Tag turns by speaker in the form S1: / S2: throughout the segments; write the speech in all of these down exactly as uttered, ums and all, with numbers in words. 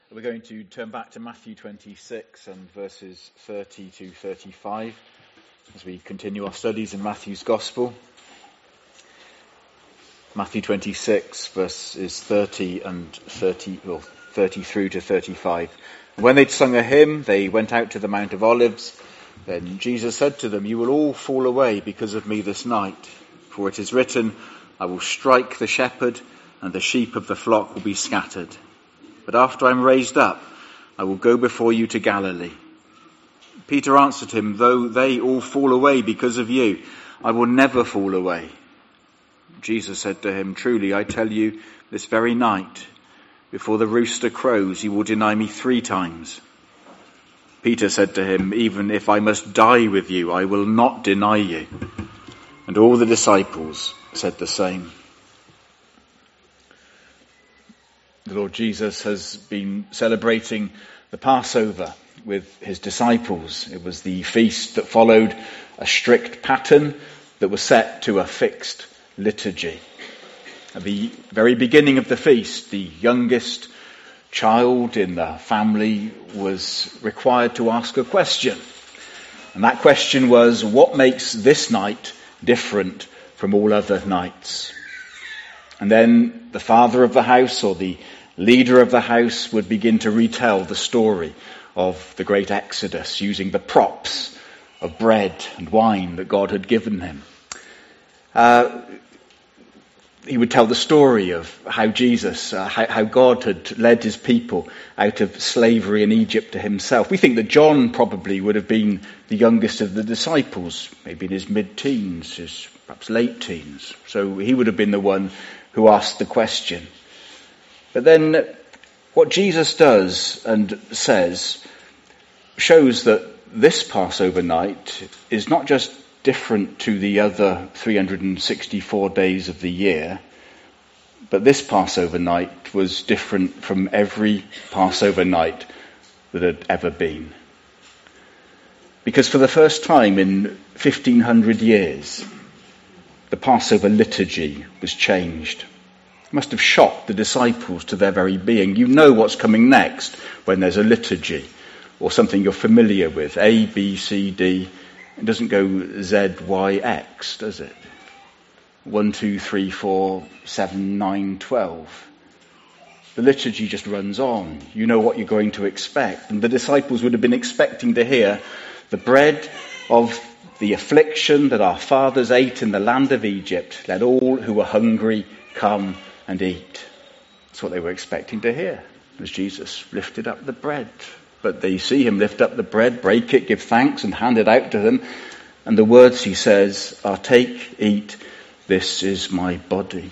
S1: We're going to turn back to Matthew twenty-six and verses thirty to thirty-five as we continue our studies in Matthew's Gospel. Matthew twenty-six verses thirty and thirty, well, thirty through to thirty-five. And when they'd sung a hymn, they went out to the Mount of Olives. Then Jesus said to them, "You will all fall away because of me this night. For it is written, I will strike the shepherd, and the sheep of the flock will be scattered. But after I am raised up, I will go before you to Galilee." Peter answered him, "Though they all fall away because of you, I will never fall away." Jesus said to him, "Truly, I tell you, this very night, before the rooster crows, you will deny me three times." Peter said to him, "Even if I must die with you, I will not deny you." And all the disciples said the same. The Lord Jesus has been celebrating the Passover with his disciples. It was the feast that followed a strict pattern that was set to a fixed liturgy. At the very beginning of the feast, the youngest child in the family was required to ask a question. And that question was, what makes this night different from all other nights? And then the father of the house or the leader of the house would begin to retell the story of the great Exodus using the props of bread and wine that God had given him. Uh, he would tell the story of how Jesus, uh, how, how God had led his people out of slavery in Egypt to himself. We think that John probably would have been the youngest of the disciples, maybe in his mid-teens, his perhaps late teens. So he would have been the one who asked the question. But then what Jesus does and says shows that this Passover night is not just different to the other three hundred sixty-four days of the year, but this Passover night was different from every Passover night that had ever been. Because for the first time in fifteen hundred years, the Passover liturgy was changed. It must have shocked the disciples to their very being. You know what's coming next when there's a liturgy or something you're familiar with. A, B, C, D. It doesn't go Z, Y, X, does it? One, two, three, four, seven, nine, twelve. The liturgy just runs on. You know what you're going to expect. And the disciples would have been expecting to hear the bread of the affliction that our fathers ate in the land of Egypt. Let all who were hungry come and eat. That's what they were expecting to hear as Jesus lifted up the bread. But they see him lift up the bread, break it, give thanks and hand it out to them. And the words he says are, "Take, eat, this is my body."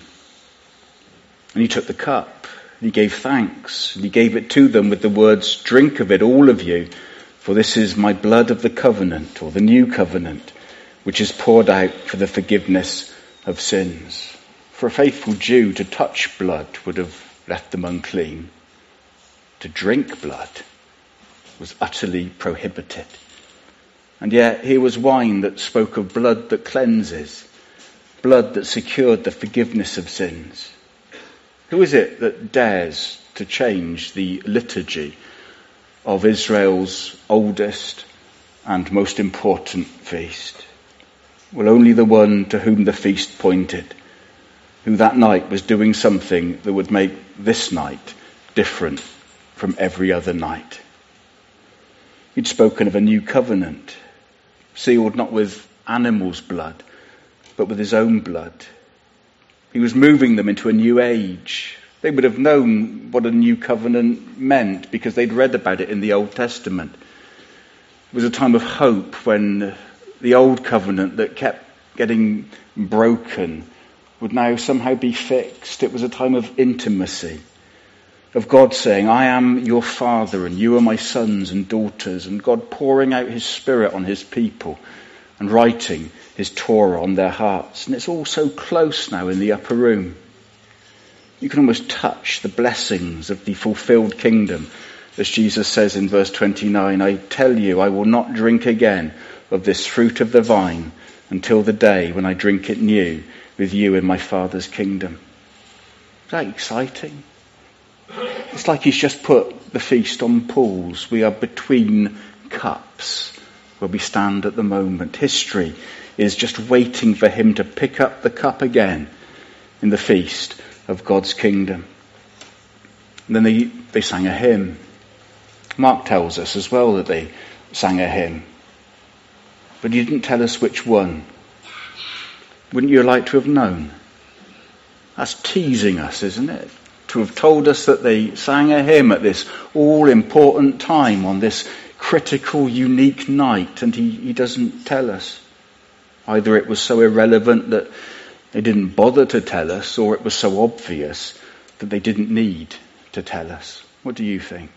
S1: And he took the cup, and he gave thanks, and he gave it to them with the words, "Drink of it, all of you, for this is my blood of the covenant," or the new covenant, "which is poured out for the forgiveness of sins." For a faithful Jew, to touch blood would have left them unclean. To drink blood was utterly prohibited. And yet here was wine that spoke of blood that cleanses, blood that secured the forgiveness of sins. Who is it that dares to change the liturgy of Israel's oldest and most important feast? Well, only the one to whom the feast pointed, who that night was doing something that would make this night different from every other night. He'd spoken of a new covenant, sealed not with animals' blood, but with his own blood. He was moving them into a new age. They would have known what a new covenant meant because they'd read about it in the Old Testament. It was a time of hope when the old covenant that kept getting broken would now somehow be fixed. It was a time of intimacy, of God saying, "I am your father and you are my sons and daughters," and God pouring out his Spirit on his people and writing his Torah on their hearts. And it's all so close now in the upper room. You can almost touch the blessings of the fulfilled kingdom. As Jesus says in verse twenty-nine, "I tell you, I will not drink again of this fruit of the vine until the day when I drink it new with you in my Father's kingdom." Is that exciting? It's like he's just put the feast on pause. We are between cups where we stand at the moment. History is just waiting for him to pick up the cup again in the feast of God's kingdom. And then they, they sang a hymn. Mark tells us as well that they sang a hymn. But he didn't tell us which one. Wouldn't you like to have known? That's teasing us, isn't it? To have told us that they sang a hymn at this all-important time on this critical, unique night, and he, he doesn't tell us. Either it was so irrelevant that they didn't bother to tell us, or it was so obvious that they didn't need to tell us. What do you think?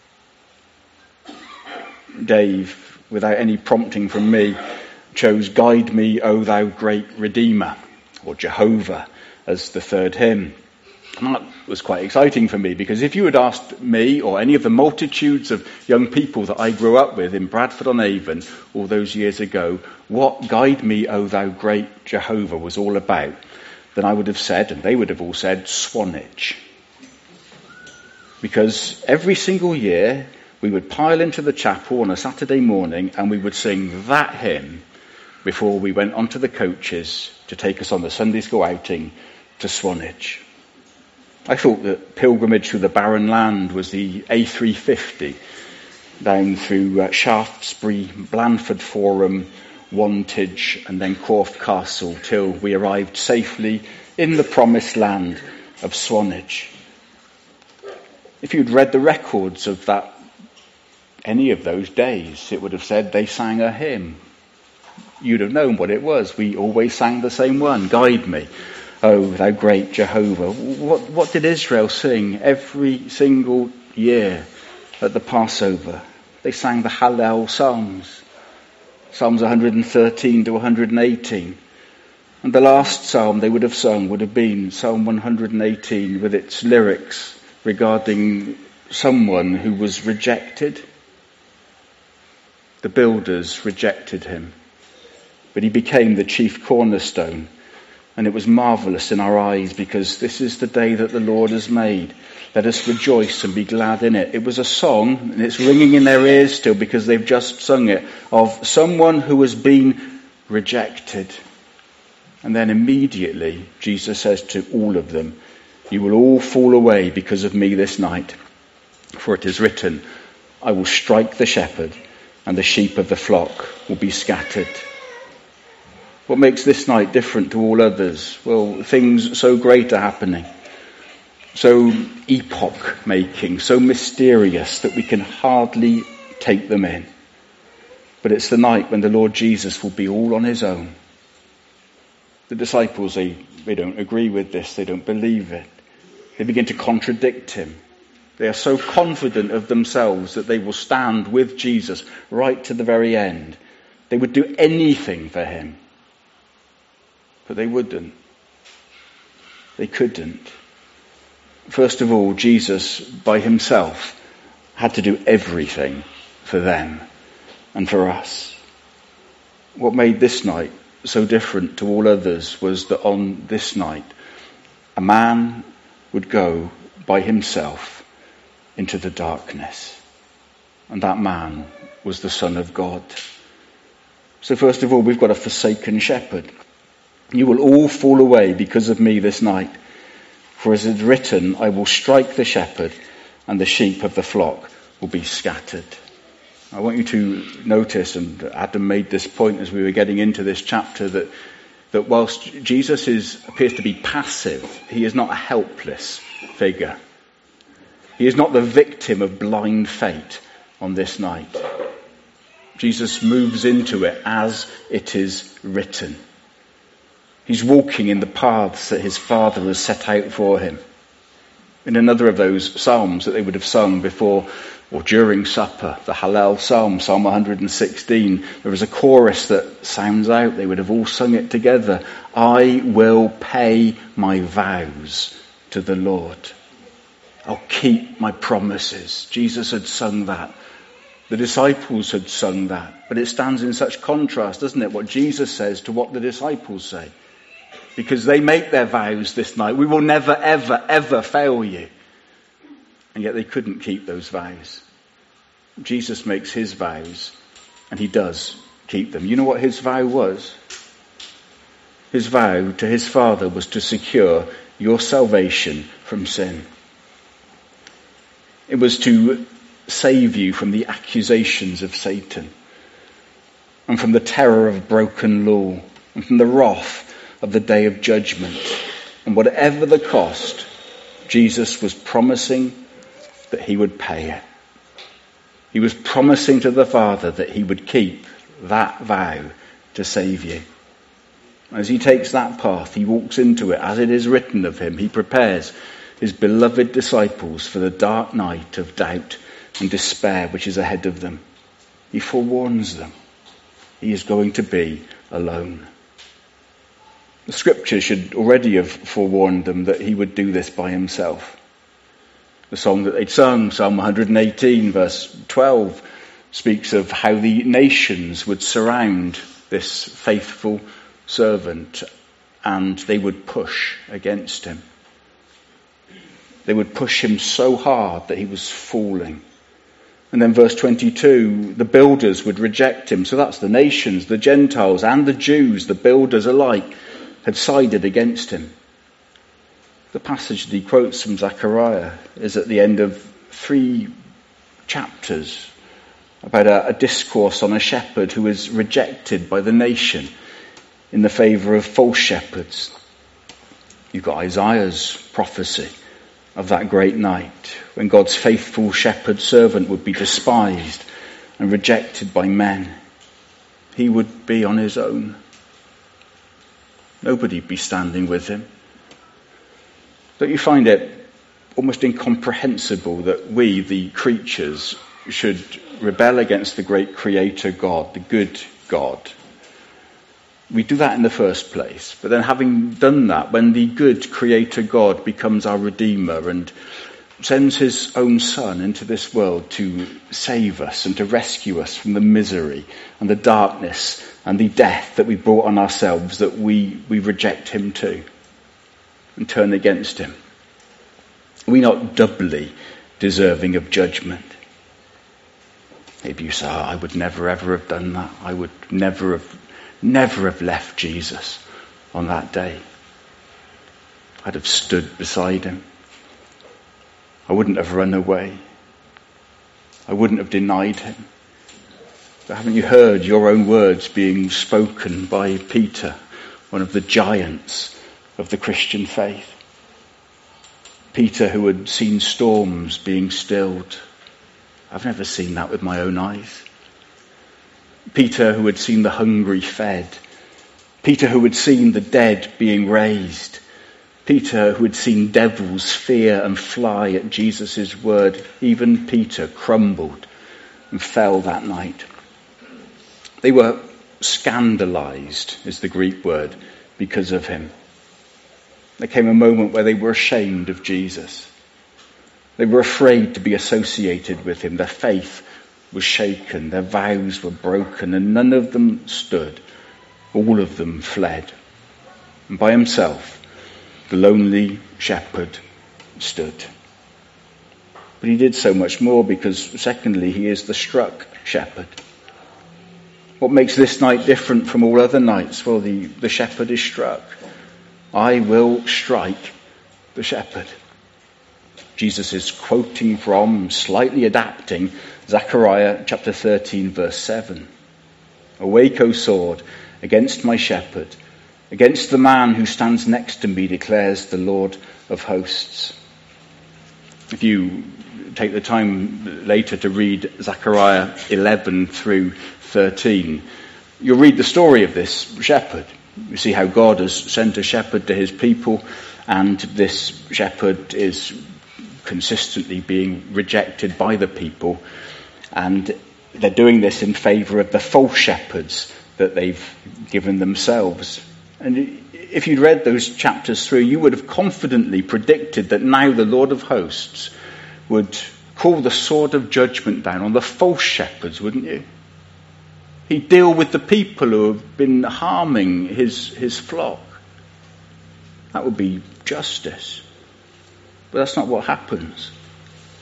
S1: Dave, without any prompting from me, chose Guide Me, O Thou Great Redeemer, or Jehovah, as the third hymn. And that was quite exciting for me, because if you had asked me or any of the multitudes of young people that I grew up with in Bradford-on-Avon all those years ago, what Guide Me, O Thou Great Jehovah was all about, then I would have said, and they would have all said, Swanage. Because every single year we would pile into the chapel on a Saturday morning and we would sing that hymn before we went onto the coaches to take us on the Sunday school outing to Swanage. I thought that pilgrimage through the barren land was the A three fifty down through uh, Shaftesbury, Blandford Forum, Wantage and then Corfe Castle till we arrived safely in the promised land of Swanage. If you'd read the records of that, any of those days, it would have said they sang a hymn. You'd have known what it was. We always sang the same one, Guide Me, O Thou Great Jehovah. What, what did Israel sing every single year at the Passover? They sang the Hallel Psalms, Psalms one hundred thirteen to one hundred eighteen. And the last psalm they would have sung would have been Psalm one hundred eighteen with its lyrics regarding someone who was rejected. The builders rejected him, but he became the chief cornerstone. And it was marvellous in our eyes, because this is the day that the Lord has made. Let us rejoice and be glad in it. It was a song, and it's ringing in their ears still because they've just sung it, of someone who has been rejected. And then immediately Jesus says to all of them, you will all fall away because of me this night. For it is written, I will strike the shepherd, and the sheep of the flock will be scattered. What makes this night different to all others? Well, things so great are happening, so epoch-making, so mysterious that we can hardly take them in. But it's the night when the Lord Jesus will be all on his own. The disciples, they, they don't agree with this, they don't believe it. They begin to contradict him. They are so confident of themselves that they will stand with Jesus right to the very end. They would do anything for him. But they wouldn't. They couldn't. First of all, Jesus by himself had to do everything for them and for us. What made this night so different to all others was that on this night, a man would go by himself into the darkness. And that man was the Son of God. So first of all, we've got a forsaken shepherd. You will all fall away because of me this night. For as it is written, I will strike the shepherd, and the sheep of the flock will be scattered. I want you to notice, and Adam made this point as we were getting into this chapter, that, that whilst Jesus is, appears to be passive, he is not a helpless figure. He is not the victim of blind fate on this night. Jesus moves into it as it is written. He's walking in the paths that his Father has set out for him. In another of those psalms that they would have sung before or during supper, the Hallel Psalm, Psalm one hundred sixteen, there is a chorus that sounds out. They would have all sung it together. I will pay my vows to the Lord. I'll keep my promises. Jesus had sung that. The disciples had sung that. But it stands in such contrast, doesn't it, what Jesus says to what the disciples say. Because they make their vows this night. We will never, ever, ever fail you. and yet they couldn't keep those vows. Jesus makes his vows, and he does keep them. You know what his vow was? His vow to his Father was to secure your salvation from sin. It was to save you from the accusations of Satan, and from the terror of broken law, and from the wrath of the day of judgment. And whatever the cost, Jesus was promising that he would pay it. He was promising to the Father that he would keep that vow to save you. As he takes that path, he walks into it as it is written of him. He prepares his beloved disciples for the dark night of doubt and despair which is ahead of them. He forewarns them. He is going to be alone. The scripture should already have forewarned them that he would do this by himself. The song that they'd sung, Psalm one hundred eighteen, verse twelve, speaks of how the nations would surround this faithful servant and they would push against him. They would push him so hard that he was falling. And then verse twenty-two, the builders would reject him. So that's the nations, the Gentiles and the Jews, the builders alike, had sided against him. The passage that he quotes from Zechariah is at the end of three chapters about a, a discourse on a shepherd who is rejected by the nation in the favour of false shepherds. You've got Isaiah's prophecy of that great night when God's faithful shepherd servant would be despised and rejected by men. He would be on his own. Nobody would be standing with him. Don't you find it almost incomprehensible that we, the creatures, should rebel against the great creator God, the good God? We do that in the first place. But then having done that, when the good creator God becomes our Redeemer and sends his own Son into this world to save us and to rescue us from the misery and the darkness and the death that we brought on ourselves, that we, we reject him too and turn against him. Are we not doubly deserving of judgment? Maybe you say, oh, I would never ever have done that. I would never have Never have left Jesus on that day. I'd have stood beside him. I wouldn't have run away. I wouldn't have denied him. But haven't you heard your own words being spoken by Peter, one of the giants of the Christian faith? Peter, who had seen storms being stilled. I've never seen that with my own eyes. Peter, who had seen the hungry fed. Peter, who had seen the dead being raised. Peter, who had seen devils fear and fly at Jesus' word. Even Peter crumbled and fell that night. They were scandalized, is the Greek word, because of him. There came a moment where they were ashamed of Jesus. They were afraid to be associated with him. Their faith was shaken, their vows were broken, and none of them stood. All of them fled. And by himself, the lonely shepherd stood. But he did so much more because, secondly, he is the struck shepherd. What makes this night different from all other nights? Well, the, the shepherd is struck. I will strike the shepherd. Jesus is quoting from, slightly adapting, Zechariah chapter thirteen, verse seven. Awake, O sword, against my shepherd, against the man who stands next to me, declares the Lord of hosts. If you take the time later to read Zechariah eleven through thirteen, you'll read the story of this shepherd. You see how God has sent a shepherd to his people, and this shepherd is consistently being rejected by the people, and they're doing this in favour of the false shepherds that they've given themselves. And if you'd read those chapters through, you would have confidently predicted that now the Lord of hosts would call the sword of judgment down on the false shepherds, wouldn't you? He'd deal with the people who have been harming his, his flock. That would be justice. But that's not what happens.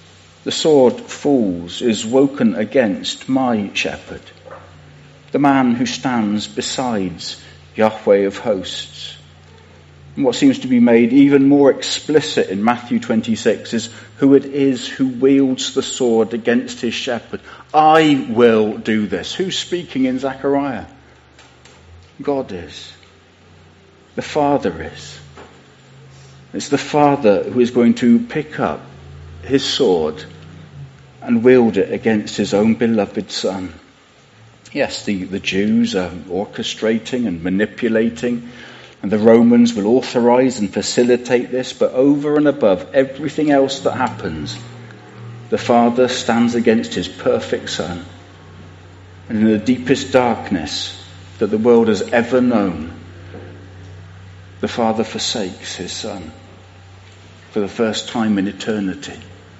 S1: The sword falls, is woken against my shepherd, the man who stands besides Yahweh of hosts. And what seems to be made even more explicit in Matthew twenty-six is who it is who wields the sword against his shepherd. I will do this. Who's speaking in Zechariah? God is. The Father is. It's the Father who is going to pick up his sword and wield it against his own beloved Son. Yes, the, the Jews are orchestrating and manipulating, and the Romans will authorize and facilitate this, but over and above everything else that happens, the Father stands against his perfect Son. And in the deepest darkness that the world has ever known, the Father forsakes his Son for the first time in eternity.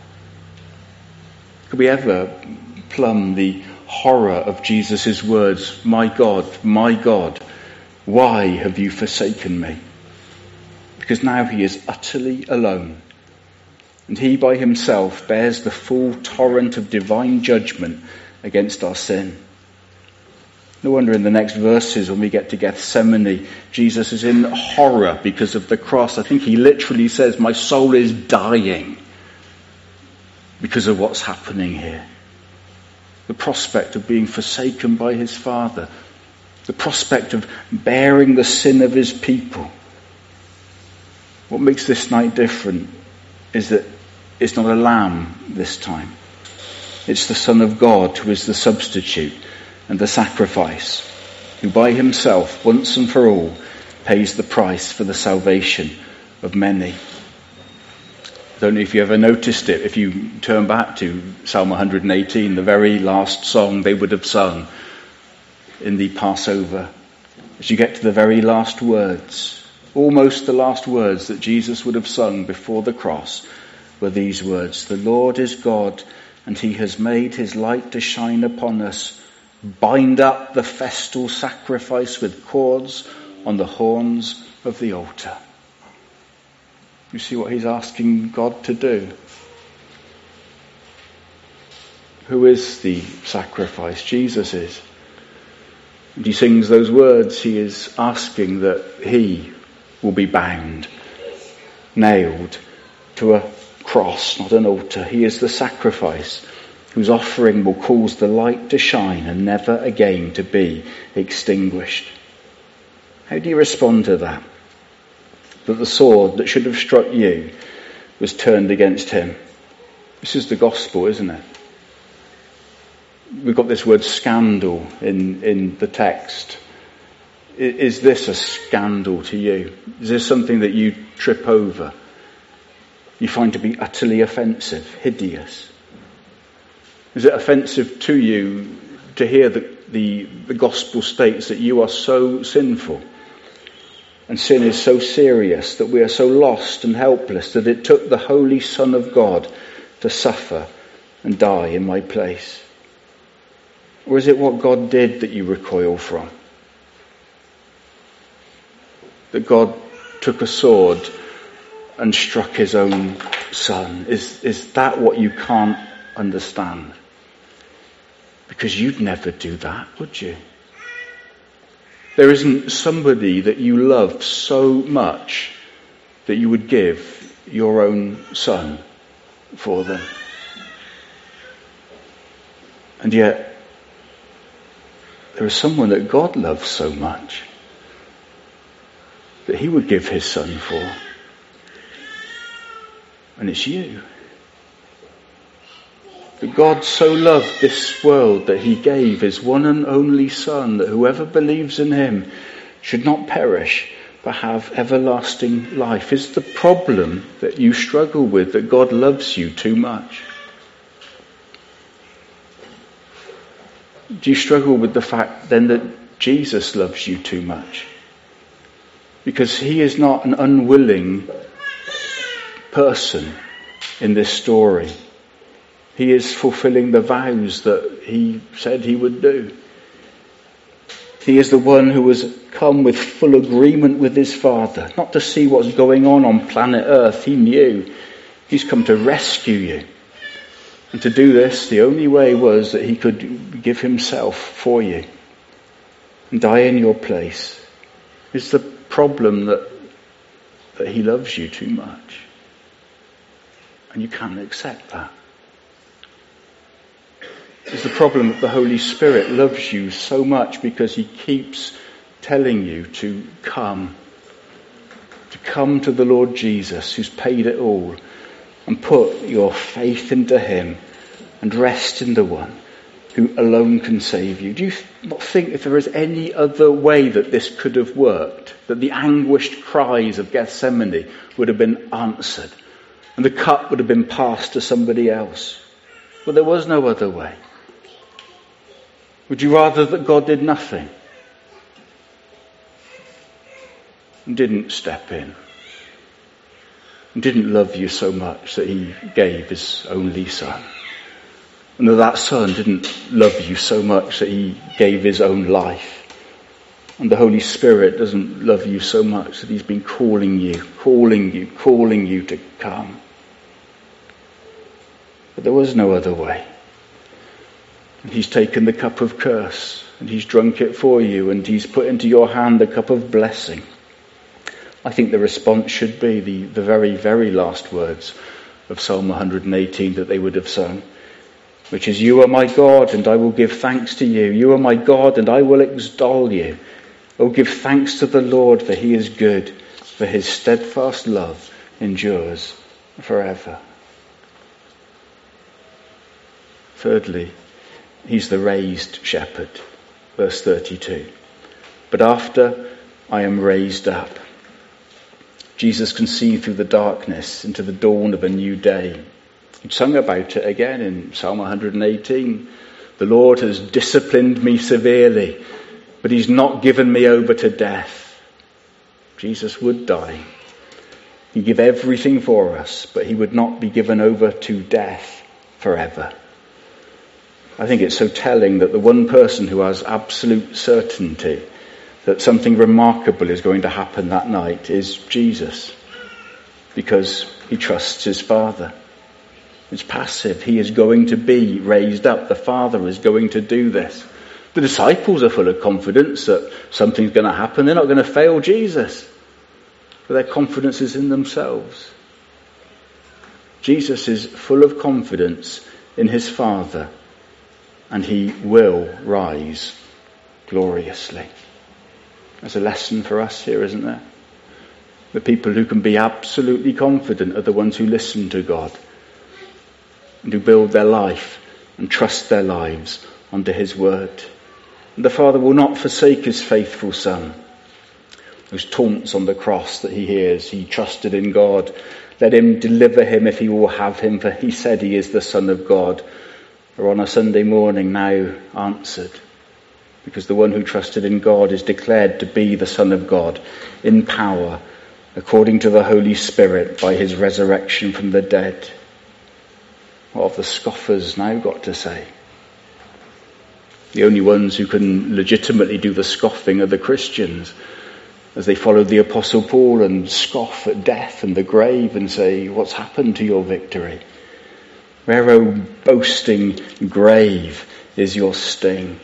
S1: Could we ever plumb the horror of Jesus' words, "My God, my God, why have you forsaken me?" Because now he is utterly alone, and he by himself bears the full torrent of divine judgment against our sin. No wonder in the next verses when we get to Gethsemane, Jesus is in horror because of the cross. I think he literally says, "My soul is dying," because of what's happening here. The prospect of being forsaken by his Father. The prospect of bearing the sin of his people. What makes this night different is that it's not a lamb this time. It's the Son of God who is the substitute and the sacrifice, who by himself, once and for all, pays the price for the salvation of many. I don't know if you ever noticed it. If you turn back to Psalm one hundred eighteen, the very last song they would have sung in the Passover, as you get to the very last words, almost the last words that Jesus would have sung before the cross, were these words: "The Lord is God, and he has made his light to shine upon us. Bind up the festal sacrifice with cords on the horns of the altar." You see what he's asking God to do? Who is the sacrifice? Jesus is. And he sings those words. He is asking that he will be bound, nailed to a cross, not an altar. He is the sacrifice whose offering will cause the light to shine and never again to be extinguished. How do you respond to that? That the sword that should have struck you was turned against him. This is the gospel, isn't it? We've got this word scandal in, in the text. Is this a scandal to you? Is this something that you trip over? You find to be utterly offensive, hideous? Is it offensive to you to hear that the, the gospel states that you are so sinful? And sin is so serious, that we are so lost and helpless, that it took the Holy Son of God to suffer and die in my place? Or is it what God did that you recoil from? That God took a sword and struck his own Son? Is, is that what you can't understand? Because you'd never do that, would you? There isn't somebody that you love so much that you would give your own Son for them. And yet, there is someone that God loves so much that he would give his Son for. And it's you. That God so loved this world that he gave his one and only Son, that whoever believes in him should not perish but have everlasting life. Is the problem that you struggle with that God loves you too much? Do you struggle with the fact then that Jesus loves you too much? Because he is not an unwilling person in this story. He is fulfilling the vows that he said he would do. He is the one who has come with full agreement with his Father, not to see what's going on on planet Earth. He knew. He's come to rescue you. And to do this, the only way was that he could give himself for you and die in your place. It's the problem that, that he loves you too much. And you can't accept that. It's the problem that the Holy Spirit loves you so much because he keeps telling you to come. To come to the Lord Jesus, who's paid it all, and put your faith into him and rest in the one who alone can save you. Do you not think if there is any other way that this could have worked, that the anguished cries of Gethsemane would have been answered and the cup would have been passed to somebody else? But there was no other way. Would you rather that God did nothing and didn't step in? Didn't love you so much that he gave his only son. And that that son didn't love you so much that he gave his own life. And the Holy Spirit doesn't love you so much that he's been calling you, calling you, calling you to come. But there was no other way. And he's taken the cup of curse and he's drunk it for you and he's put into your hand a cup of blessing. I think the response should be the, the very, very last words of Psalm one hundred eighteen that they would have sung, which is, you are my God and I will give thanks to you. You are my God and I will extol you. Oh, give thanks to the Lord, for he is good, for his steadfast love endures forever. Thirdly, he's the raised shepherd. Verse thirty-two. But after I am raised up. Jesus can see through the darkness into the dawn of a new day. He sung about it again in Psalm one hundred eighteen. The Lord has disciplined me severely, but he's not given me over to death. Jesus would die. He'd give everything for us, but he would not be given over to death forever. I think it's so telling that the one person who has absolute certainty that something remarkable is going to happen that night is Jesus, because he trusts his Father. It's passive. He is going to be raised up. The Father is going to do this. The disciples are full of confidence that something's going to happen. They're not going to fail Jesus, but their confidence is in themselves. Jesus is full of confidence in his Father, and he will rise gloriously. There's a lesson for us here, isn't there? The people who can be absolutely confident are the ones who listen to God and who build their life and trust their lives onto his word. And the Father will not forsake his faithful Son. Those taunts on the cross that he hears, he trusted in God. Let him deliver him if he will have him, for he said he is the Son of God. Or on a Sunday morning now answered. Because the one who trusted in God is declared to be the Son of God in power, according to the Holy Spirit, by his resurrection from the dead. What have the scoffers now got to say? The only ones who can legitimately do the scoffing are the Christians, as they follow the Apostle Paul and scoff at death and the grave and say, what's happened to your victory? Where, O boasting grave, is your sting?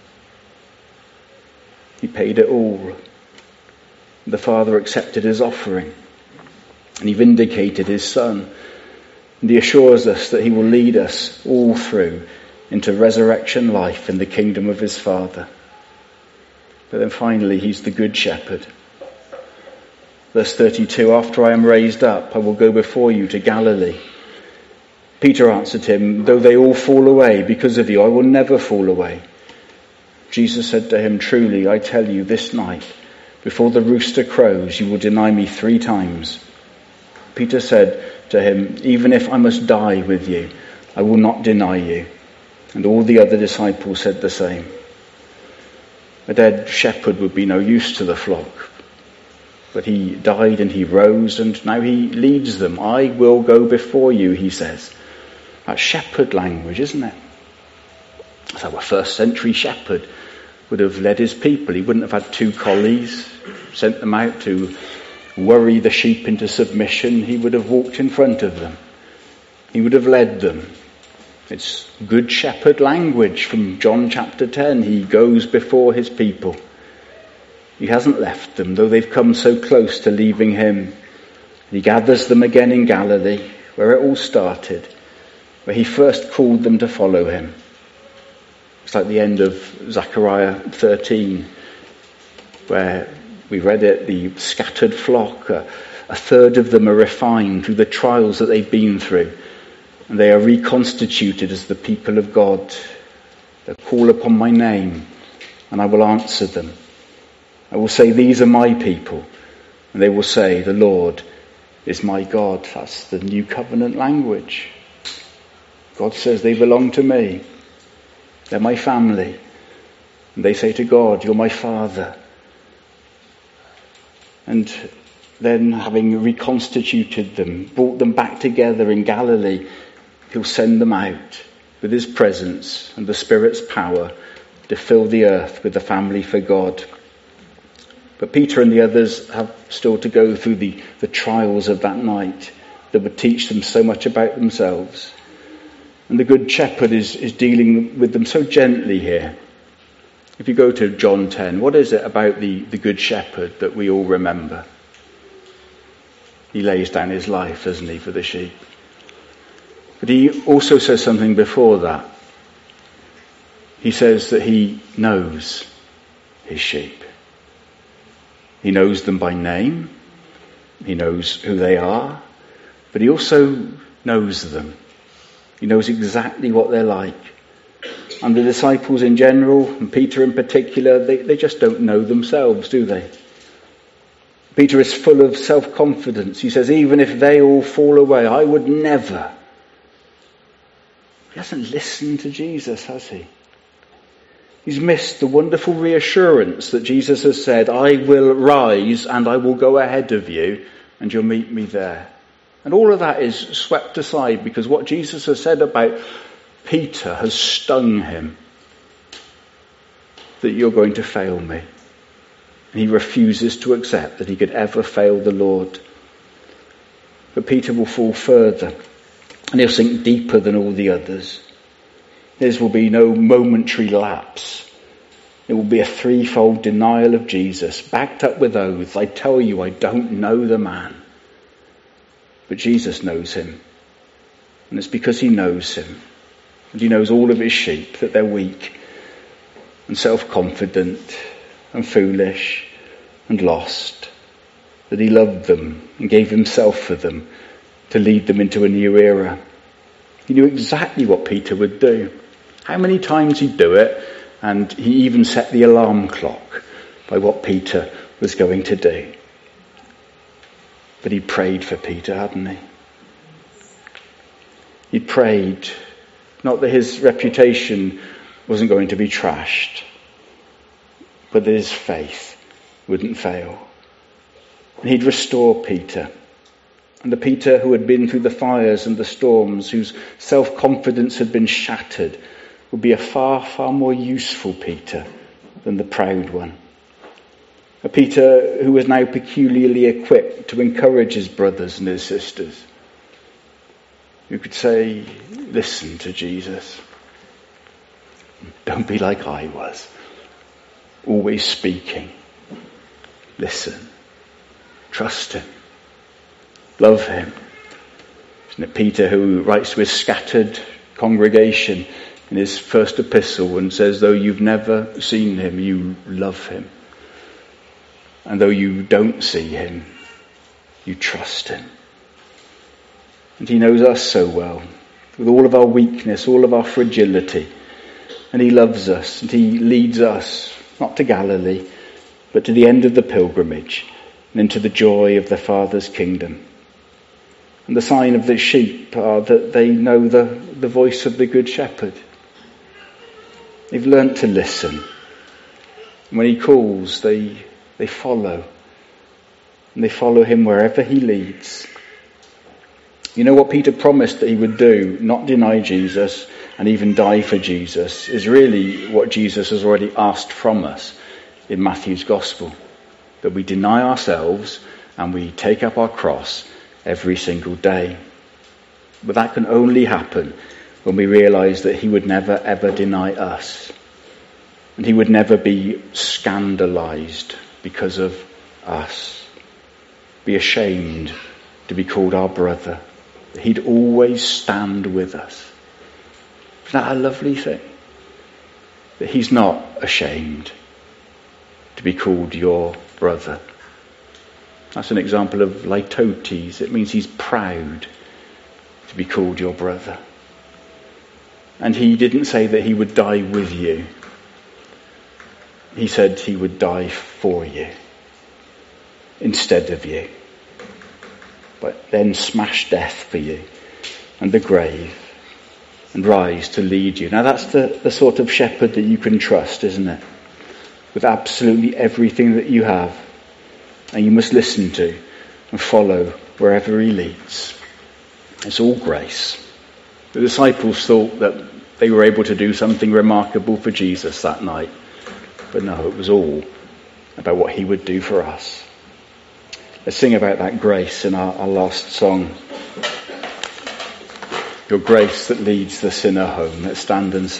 S1: He paid it all. The Father accepted his offering, and he vindicated his Son. And he assures us that he will lead us all through into resurrection life in the kingdom of his Father. But then finally, he's the good shepherd. Verse thirty-two, after I am raised up, I will go before you to Galilee. Peter answered him, though they all fall away because of you, I will never fall away. Jesus said to him, truly, I tell you, this night, before the rooster crows, you will deny me three times. Peter said to him, even if I must die with you, I will not deny you. And all the other disciples said the same. A dead shepherd would be no use to the flock. But he died and he rose, and now he leads them. I will go before you, he says. That's shepherd language, isn't it? That's how a first century shepherd would have led his people. He wouldn't have had two collies, sent them out to worry the sheep into submission. He would have walked in front of them. He would have led them. It's good shepherd language from John chapter ten. He goes before his people. He hasn't left them, though they've come so close to leaving him. He gathers them again in Galilee, where it all started, where he first called them to follow him. It's like the end of Zechariah thirteen, where we read it, the scattered flock, a, a third of them are refined through the trials that they've been through, and they are reconstituted as the people of God. They'll call upon my name, and I will answer them. I will say, these are my people, and they will say, the Lord is my God. That's the new covenant language. God says they belong to me. They're my family. And they say to God, you're my Father. And then, having reconstituted them, brought them back together in Galilee, he'll send them out with his presence and the Spirit's power to fill the earth with the family for God. But Peter and the others have still to go through the, the trials of that night that would teach them so much about themselves. And the Good Shepherd is, is dealing with them so gently here. If you go to John ten, what is it about the, the Good Shepherd that we all remember? He lays down his life, doesn't he, for the sheep? But he also says something before that. He says that he knows his sheep. He knows them by name. He knows who they are. But he also knows them. He knows exactly what they're like. And the disciples in general, and Peter in particular, they, they just don't know themselves, do they? Peter is full of self-confidence. He says, even if they all fall away, I would never. He hasn't listened to Jesus, has he? He's missed the wonderful reassurance that Jesus has said, I will rise and I will go ahead of you and you'll meet me there. And all of that is swept aside because what Jesus has said about Peter has stung him. That you're going to fail me. And he refuses to accept that he could ever fail the Lord. But Peter will fall further and he'll sink deeper than all the others. There will be no momentary lapse. It will be a threefold denial of Jesus, backed up with oaths. I tell you, I don't know the man. But Jesus knows him. And it's because he knows him. And he knows all of his sheep, that they're weak and self-confident and foolish and lost. That he loved them and gave himself for them to lead them into a new era. He knew exactly what Peter would do. How many times he'd do it, and he even set the alarm clock by what Peter was going to do. But he prayed for Peter, hadn't he? He prayed, not that his reputation wasn't going to be trashed, but that his faith wouldn't fail. And he'd restore Peter. And the Peter who had been through the fires and the storms, whose self-confidence had been shattered, would be a far, far more useful Peter than the proud one. A Peter who was now peculiarly equipped to encourage his brothers and his sisters. Who could say, listen to Jesus. Don't be like I was. Always speaking. Listen. Trust him. Love him. Isn't it Peter who writes to his scattered congregation in his first epistle and says, though you've never seen him, you love him. And though you don't see him, you trust him. And he knows us so well, with all of our weakness, all of our fragility. And he loves us, and he leads us, not to Galilee, but to the end of the pilgrimage, and into the joy of the Father's kingdom. And the sign of the sheep are that they know the, the voice of the Good Shepherd. They've learnt to listen. And when he calls, they, they follow. And they follow him wherever he leads. You know what Peter promised that he would do, not deny Jesus and even die for Jesus, is really what Jesus has already asked from us in Matthew's Gospel. That we deny ourselves and we take up our cross every single day. But that can only happen when we realised that he would never ever deny us. And he would never be scandalised because of us. Be ashamed to be called our brother. He'd always stand with us. Isn't that a lovely thing? That he's not ashamed to be called your brother. That's an example of litotes. It means he's proud to be called your brother. And he didn't say that he would die with you. He said he would die for you instead of you. But then smash death for you and the grave and rise to lead you. Now that's the, the sort of shepherd that you can trust, isn't it? With absolutely everything that you have. And you must listen to and follow wherever he leads. It's all grace. The disciples thought that they were able to do something remarkable for Jesus that night. But no, it was all about what he would do for us. Let's sing about that grace in our, our last song. Your grace that leads the sinner home. Let's stand and sing.